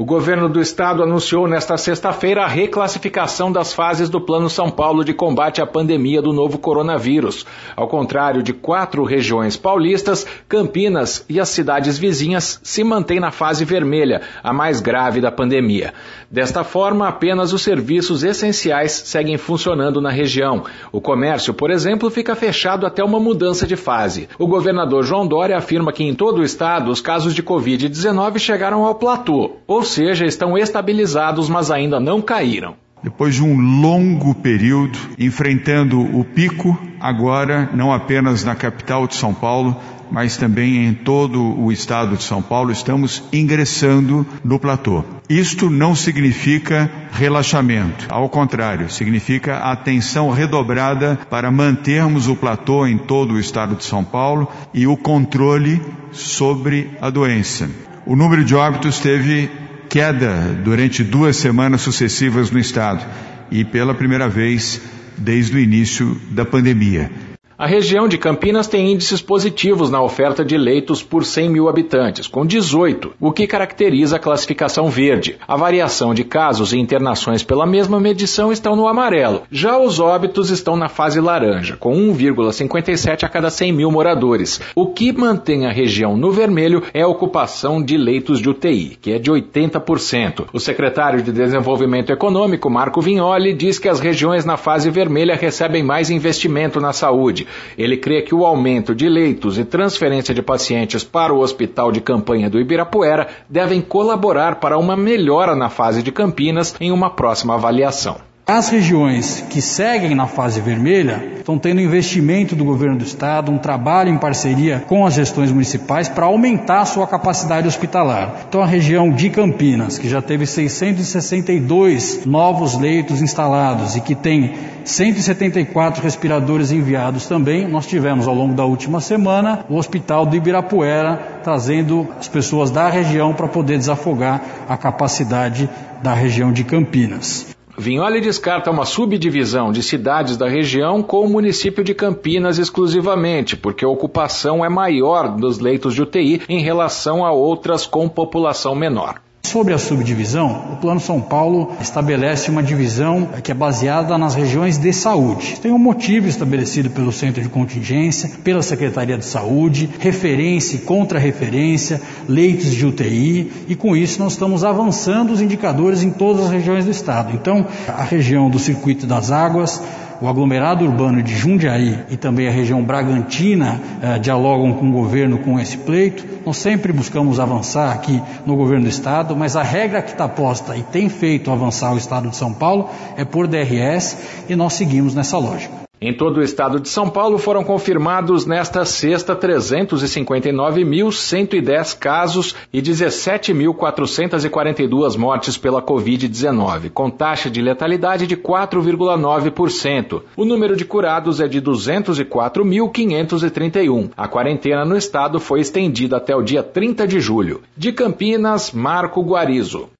O governo do estado anunciou nesta sexta-feira a reclassificação das fases do Plano São Paulo de combate à pandemia do novo coronavírus. Ao contrário de 4 regiões paulistas, Campinas e as cidades vizinhas se mantêm na fase vermelha, a mais grave da pandemia. Desta forma, apenas os serviços essenciais seguem funcionando na região. O comércio, por exemplo, fica fechado até uma mudança de fase. O governador João Dória afirma que em todo o estado os casos de Covid-19 chegaram ao platô, ou seja, estão estabilizados, mas ainda não caíram. Depois de um longo período enfrentando o pico, agora não apenas na capital de São Paulo, mas também em todo o estado de São Paulo, estamos ingressando no platô. Isto não significa relaxamento, ao contrário, significa atenção redobrada para mantermos o platô em todo o estado de São Paulo e o controle sobre a doença. O número de óbitos teve queda durante 2 semanas sucessivas no estado e pela primeira vez desde o início da pandemia. A região de Campinas tem índices positivos na oferta de leitos por 100 mil habitantes, com 18, o que caracteriza a classificação verde. A variação de casos e internações pela mesma medição estão no amarelo. Já os óbitos estão na fase laranja, com 1,57 a cada 100 mil moradores. O que mantém a região no vermelho é a ocupação de leitos de UTI, que é de 80%. O secretário de Desenvolvimento Econômico, Marco Vignoli, diz que as regiões na fase vermelha recebem mais investimento na saúde. Ele crê que o aumento de leitos e transferência de pacientes para o Hospital de Campanha do Ibirapuera devem colaborar para uma melhora na fase de Campinas em uma próxima avaliação. As regiões que seguem na fase vermelha estão tendo investimento do governo do estado, um trabalho em parceria com as gestões municipais para aumentar a sua capacidade hospitalar. Então a região de Campinas, que já teve 662 novos leitos instalados e que tem 174 respiradores enviados também, nós tivemos ao longo da última semana o Hospital do Ibirapuera trazendo as pessoas da região para poder desafogar a capacidade da região de Campinas. Vignoli descarta uma subdivisão de cidades da região com o município de Campinas exclusivamente, porque a ocupação é maior dos leitos de UTI em relação a outras com população menor. Sobre a subdivisão, o Plano São Paulo estabelece uma divisão que é baseada nas regiões de saúde. Tem um motivo estabelecido pelo Centro de Contingência, pela Secretaria de Saúde, referência e contra-referência, leitos de UTI, e com isso nós estamos avançando os indicadores em todas as regiões do estado. Então, a região do Circuito das Águas, o aglomerado urbano de Jundiaí e também a região Bragantina dialogam com o governo com esse pleito. Nós sempre buscamos avançar aqui no governo do estado, mas a regra que está posta e tem feito avançar o estado de São Paulo é por DRS e nós seguimos nessa lógica. Em todo o estado de São Paulo foram confirmados nesta sexta 359.110 casos e 17.442 mortes pela Covid-19, com taxa de letalidade de 4,9%. O número de curados é de 204.531. A quarentena no estado foi estendida até o dia 30 de julho. De Campinas, Marco Guarizo.